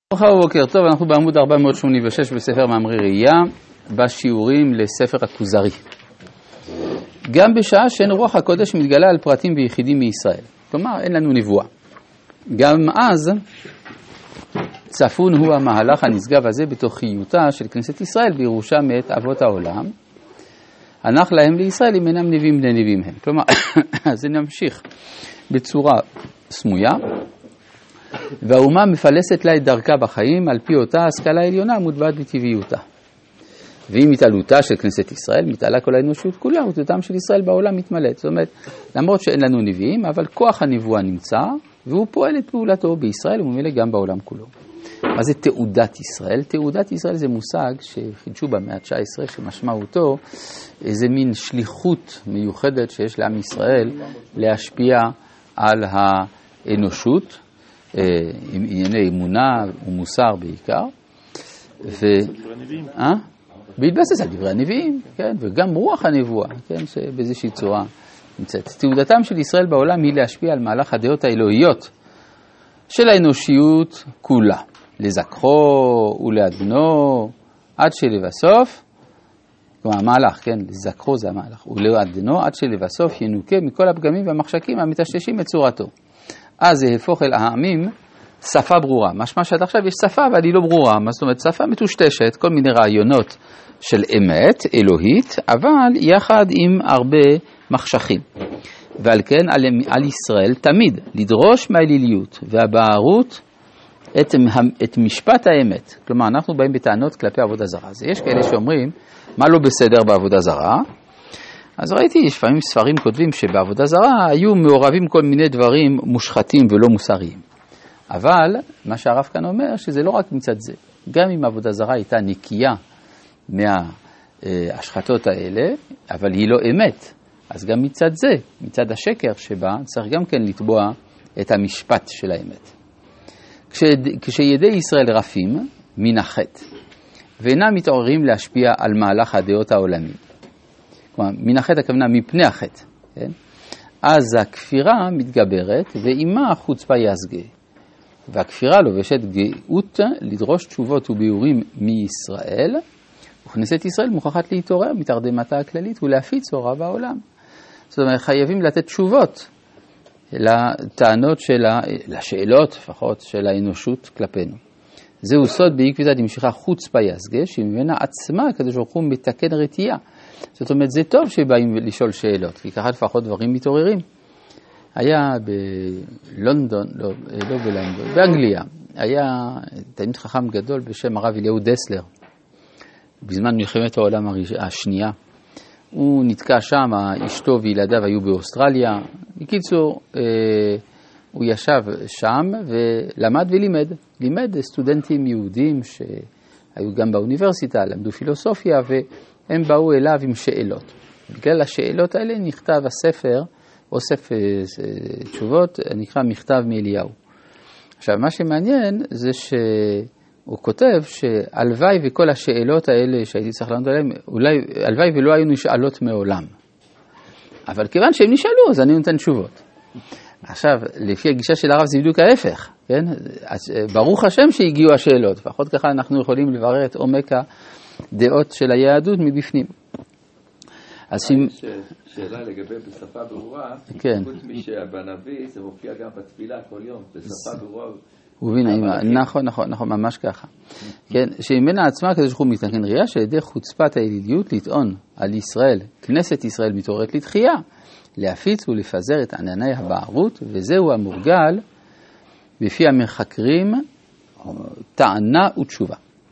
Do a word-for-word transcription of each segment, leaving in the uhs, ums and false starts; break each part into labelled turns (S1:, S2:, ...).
S1: ברכה ובוקר טוב, אנחנו בעמוד ארבע מאות שמונים ושש בספר מאמרי ראייה, בשיעורים לספר הכוזרי. גם בשעה שאין רוח הקודש מתגלה על פרטים ויחידים מישראל, כלומר אין לנו נבואה. גם אז צפון הוא המהלך הנשגב הזה בתוכיותה של כנסת ישראל בירושה מאת אבות העולם. הנח להם לישראל אם אינם נביאים בני נביאים הם. כלומר, זה נמשיך בצורה סמויה. והאומה מפלסת לה את דרכה בחיים על פי אותה השכלה העליונה מוטבעת בטבעיותה. ועם התעלותה של כנסת ישראל מתעלה כל האנושות כולה, ותותם של ישראל בעולם מתמלאת. זאת אומרת, למרות שאין לנו נביאים, אבל כוח הנבואה נמצא, והוא פועל את פעולתו בישראל וממילא גם בעולם כולו. מה זה תעודת ישראל? תעודת ישראל זה מושג שחידשו במאה ה-תשע עשרה, שמשמעותו איזה מין שליחות מיוחדת שיש לעם ישראל להשפיע על האנושות, עם ענייני אמונה ומוסר בעיקר, בהתבסס על דברי הנביאים, וגם רוח הנבואה, שבאיזושהי צורה נמצאת. תעודתם של ישראל בעולם היא להשפיע על מהלך הדעות האלוהיות של האנושיות כולה, לזכרו ולעדנו עד שלבסוף, כלומר המהלך, כן, לזכרו זה המהלך, ולעדנו עד שלבסוף ינוקה מכל הפגמים והמחשקים המטשטשים את צורתו. אז זה הפוך אל העמים שפה ברורה. משמע שעד עכשיו יש שפה אבל היא לא ברורה. מה זאת אומרת? שפה מטושטשת, כל מיני רעיונות של אמת, אלוהית, אבל יחד עם הרבה מחשכים. ועל כן על, על ישראל תמיד לדרוש מהאליליות והבערות את, את משפט האמת. כלומר, אנחנו באים בטענות כלפי עבודה זרה. אז יש כאלה שאומרים, מה לא בסדר בעבודה זרה? אז ראיתי, לפעמים ספרים כותבים שבעבודה זרה היו מעורבים כל מיני דברים מושחתים ולא מוסריים. אבל מה שהרב כאן אומר, שזה לא רק מצד זה. גם אם עבודה זרה הייתה נקייה מההשחתות האלה, אבל היא לא אמת. אז גם מצד זה, מצד השקר שבה, צריך גם כן לתבוע את המשפט של האמת. כש, כשידי ישראל רפים מן החטא, ואינם מתעוררים להשפיע על מהלך הדעות העולמי. כלומר, מן החטא הכוונה מפני החטא, כן? אז הכפירה מתגברת, ועימה החוצפה יסגה. והכפירה לובשת גאות לדרוש תשובות וביאורים מישראל, וכנסת ישראל מוכרחת להתעורר מתרדמתה הכללית ולהפיץ אורה בעולם. זאת אומרת, חייבים לתת תשובות לטענות שלה, לשאלות לפחות של האנושות כלפינו. זהו סוד בעקבותא דמשיחא חוצפה יסגה, שממנה עצמה הקדוש ברוך הוא מתקן רתיעה. זאת אומרת, זה טוב שבאים לשאול שאלות, כי ככה לפחות דברים מתעוררים. היה בלונדון, לא, לא בלונדון, באנגליה, היה תלמיד חכם גדול בשם הרב אליהו דסלר, בזמן מלחמת העולם השנייה. הוא נתקע שם, אשתו וילדיו היו באוסטרליה. בקיצור, הוא ישב שם ולמד ולימד. לימד סטודנטים יהודים שהיו גם באוניברסיטה, למדו פילוסופיה, והם באו אליו עם שאלות. בגלל השאלות האלה נכתב הספר, אוסף תשובות, נקרא מכתב מאליהו. עכשיו, מה שמעניין זה שהוא כותב שהלוואי וכל השאלות האלה שהייתי צריך לענות עליהן, אולי הלוואי ולא היו נשאלות מעולם. אבל כיוון שהם נשאלו, אז אני נותן תשובות. עכשיו, לפי הגישה של הרב זה בדיוק ההפך, כן? אז ברוך השם שהגיעו השאלות, לפחות ככה אנחנו יכולים לברר את עומק הדעות של היהדות מבפנים. אז ש...
S2: שאלה לגבי בשפה ברורה,
S1: כן.
S2: חוץ משבנביא זה מופיע גם בתפילה כל יום, בשפה ברורה.
S1: נכון, נכון, נכון, ממש ככה. כן, שממנה עצמה כדי שהוא מתקן ראייה, שעל ידי חוצפת האליליות לטעון על ישראל, כנסת ישראל מתעוררת לתחייה, להפיץ ולפזר את ענני הבערות, וזהו המורגל בפי המחקרים טענה ותשובה.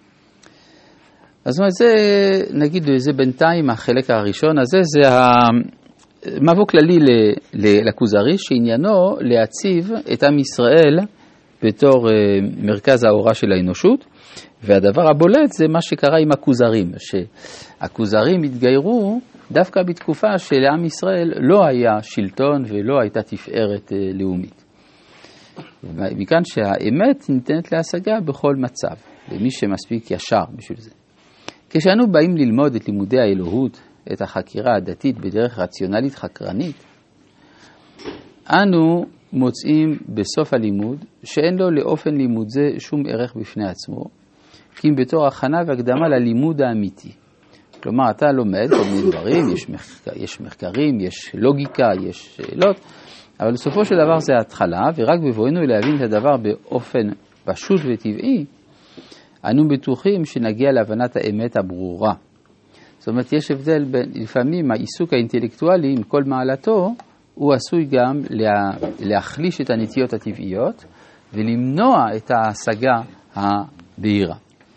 S1: אז זאת אומרת, זה, נגיד, זה בינתיים החלק הראשון הזה, זה המבוא כללי לכוזרי, שעניינו להציב את עם ישראל בתור מרכז האורה של האנושות, והדבר הבולט זה מה שקרה עם הכוזרים, שהכוזרים התגיירו דווקא בתקופה שלעם ישראל לא היה שלטון ולא הייתה תפארת לאומית. מכאן שהאמת ניתנת להשגה בכל מצב, למי שמספיק ישר בשביל זה. כשאנו באים ללמוד את לימודי האלוהות, את החקירה הדתית בדרך רציונלית חקרנית, אנו מוצאים בסוף הלימוד שאין לו לאופן לימוד זה שום ערך בפני עצמו, כי אם בתור הכנה והקדמה ללימוד האמיתי. כלומר, אתה לומד כל מיני דברים, יש, מחקר, יש מחקרים, יש לוגיקה, יש שאלות, אבל בסופו של דבר זה ההתחלה, ורק בבואנו להבין את הדבר באופן פשוט וטבעי, אנו בטוחים שנגיע להבנת האמת הברורה. זאת אומרת, יש הבדל בין, לפעמים העיסוק האינטלקטואלי עם כל מעלתו, הוא עשוי גם לה, להחליש את הנטיות הטבעיות, ולמנוע את ההשגה הבהירה.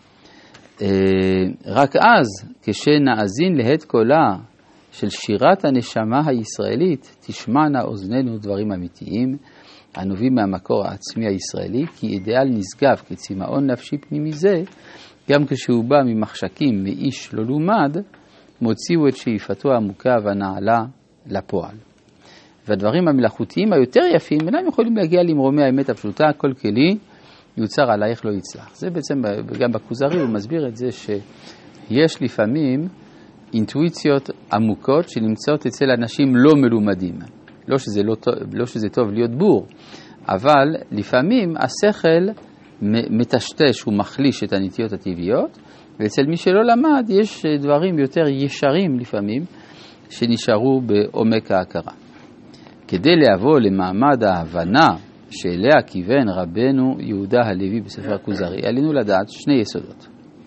S1: רק אז, כשנאזין להד קולה של שירת הנשמה הישראלית, תשמענה אוזנינו דברים אמיתיים, הנובעים מהמקור העצמי הישראלי, כי אידיאל נשגב כצמאון נפשי פנימי זה, גם כשהוא בא ממחשקים מאיש לא לומד, מוציאו את שאיפתו העמוקה והנעלה לפועל. והדברים המלאכותיים היותר יפים אינם יכולים להגיע למרומי האמת הפשוטה, כל כלי יוצר עלייך לא יצלח. זה בעצם, גם בכוזרי הוא מסביר את זה שיש לפעמים אינטואיציות עמוקות שנמצאות אצל אנשים לא מלומדים. לא שזה, לא, לא שזה טוב להיות בור, אבל לפעמים השכל מטשטש ומחליש את הנטיות הטבעיות, ואצל מי שלא למד יש דברים יותר ישרים לפעמים שנשארו בעומק ההכרה. כדי להבוא למעמד ההבנה שאליה כיוון רבנו יהודה הלוי בספר הכוזרי, עלינו לדעת שני יסודות.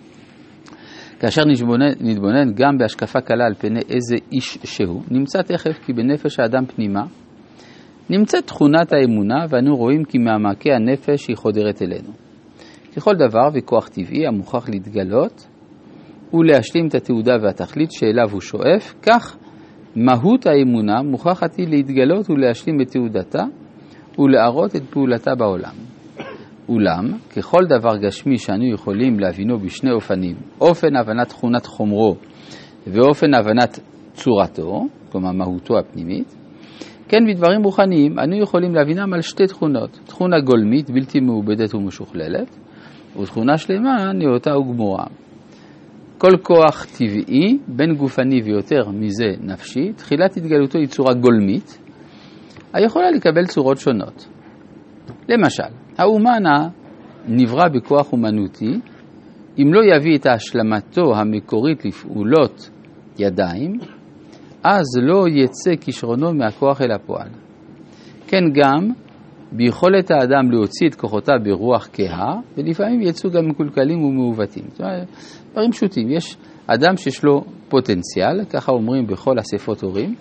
S1: כאשר נתבונן, נתבונן גם בהשקפה קלה על פני איזה איש שהוא, נמצא תכף כי בנפש האדם פנימה, נמצאת תכונת האמונה, ואנו רואים כי מעמקי הנפש היא חודרת אלינו. ככל דבר וכוח טבעי המוכרח להתגלות, ולהשלים את התעודה והתכלית שאליו הוא שואף, כך מהות האמונה מוכרחת היא להתגלות ולהשלים את תעודתה, ולהראות את פעולתה בעולם. אולם, ככל דבר גשמי שאנו יכולים להבינו בשני אופנים, אופן הבנת תכונת חומרו ואופן הבנת צורתו, כלומר מהותו הפנימית, כן בדברים רוחניים אנו יכולים להבינם על שתי תכונות, תכונה גולמית בלתי מעובדת ומשוכללת, ותכונה שלמה נאותה וגמורה. כל כוח טבעי, בין גופני ויותר מזה נפשי, תחילת התגלותו היא צורה גולמית, היכולה לקבל צורות שונות. למשל, האומן נברא בכוח אומנותי, אם לא יביא את השלמתו המקורית לפעולות ידיים, אז לא יצא כישרונו מהכוח אל הפועל. כן גם ביכולת האדם להוציא את כוחותיו ברוח כהה, ולפעמים יצאו גם מקולקלים ומעוותים. זאת אומרת, דברים פשוטים. יש אדם שיש לו פוטנציאל, ככה אומרים בכל אספות הורים,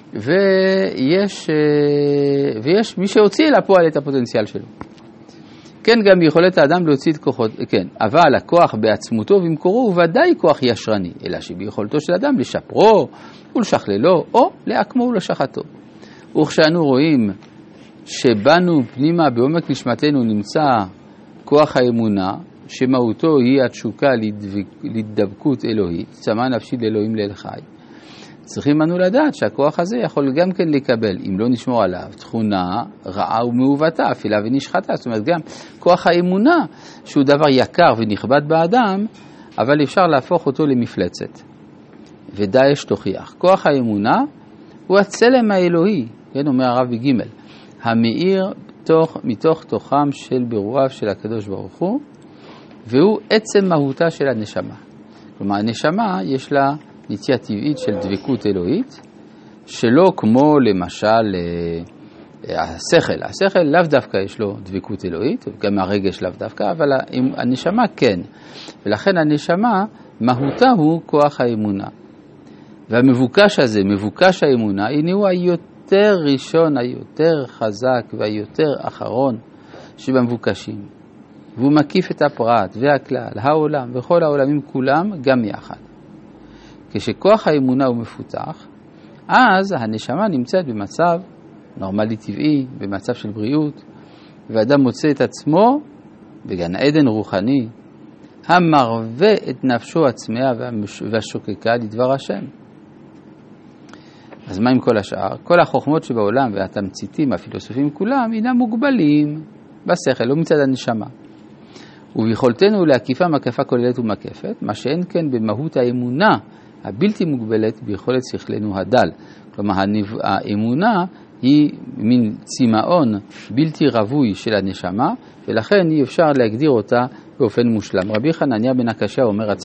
S1: ויש, ויש מי שהוציא אל הפועל את הפוטנציאל שלו. כן, גם יכולת האדם להוציא את כוחות, כן, אבל הכוח בעצמותו ובמקורו הוא ודאי כוח ישרני, אלא שביכולתו של אדם לשפרו ולשכללו, או לעקמו ולשחתו. וכשאנו רואים שבנו פנימה בעומק נשמתנו נמצא כוח האמונה, שמהותו היא התשוקה להידבקות אלוהית, צמא נפשי לאלוהים לאל חי. צריכים אנו לדעת שהכוח הזה יכול גם כן לקבל, אם לא נשמור עליו, תכונה רעה ומעוותת, אפלה ונשחתה. זאת אומרת, גם כוח האמונה, שהוא דבר יקר ונכבד באדם, אבל אפשר להפוך אותו למפלצת. ודאש תוכיח. כוח האמונה הוא הצלם האלוהי, כן, אומר הרב בגימל, המאיר תוך, מתוך תוכם של ברואיו של הקדוש ברוך הוא, והוא עצם מהותה של הנשמה. כלומר, הנשמה יש לה נטייה טבעית של דבקות אלוהית, שלא כמו למשל השכל. השכל לאו דווקא יש לו דבקות אלוהית, גם הרגש לאו דווקא, אבל הנשמה כן. ולכן הנשמה, מהותה הוא כוח האמונה. והמבוקש הזה, מבוקש האמונה, הנה הוא היותר ראשון, היותר חזק והיותר אחרון שבמבוקשים. והוא מקיף את הפרט והכלל, העולם וכל העולמים כולם גם יחד. כשכוח האמונה הוא מפותח, אז הנשמה נמצאת במצב נורמלי טבעי, במצב של בריאות, ואדם מוצא את עצמו בגן עדן רוחני, המרווה את נפשו עצמיה והשוקקה לדבר השם. אז מה עם כל השאר? כל החוכמות שבעולם והתמציתים, הפילוסופים כולם, אינם מוגבלים בשכל, לא מצד הנשמה. וביכולתנו להקיפה מקפה כוללת ומקפת, מה שאין כן במהות האמונה הבלתי מוגבלת ביכולת שכלנו הדל. כלומר, האמונה היא מין צמאון בלתי רווי של הנשמה, ולכן אי אפשר להגדיר אותה באופן מושלם. רבי חנניה בן הקשיא אומר